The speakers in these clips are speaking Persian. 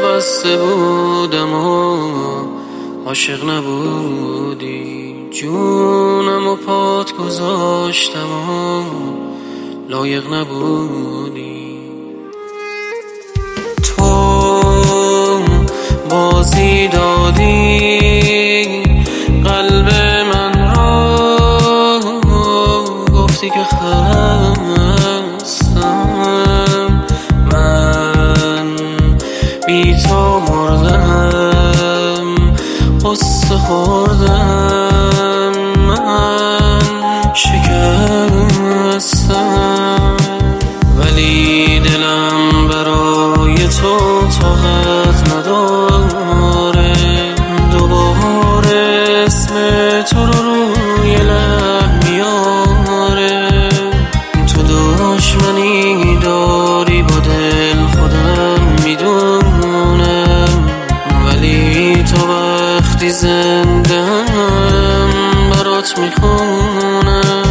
بسته بودم و عاشق نبودی، جونم و پات گذاشتم و لایق نبودی. تو بازی دادی قلب من را، گفتی که خستم، من بی تو مردم، قصه خوردم، من شکستم، ولی دلم برای تو طاقت نداره دوباره اسم تو رو روی لب میاره. تو دشمنی داری با دل خودم میدونم، ولی تا وقتی زندم برات میخونم.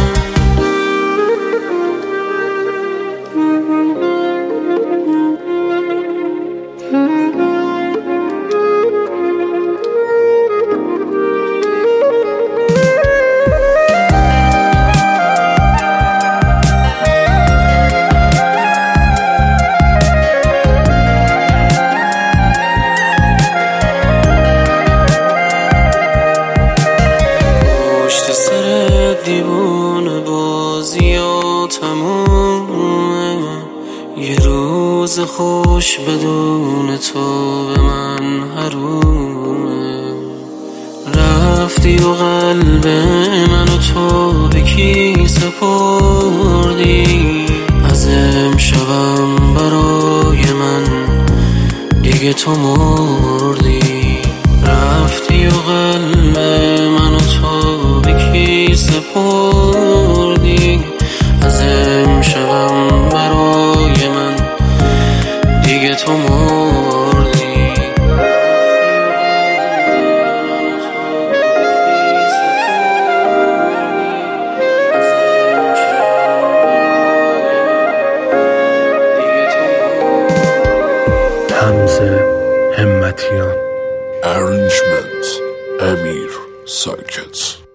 دیوونه بازی ها تمومه، یه روز خوش بدون تو به من حرومه. رفتی و قلب منو تو به کی سپردی، از امشبم برای من دیگه تو مردی. رفتی و قلب منو تو به کی سپردی، از امشبم برای من دیگه تو مردی. حمزه همتیان. Arrangement امیر ساکت.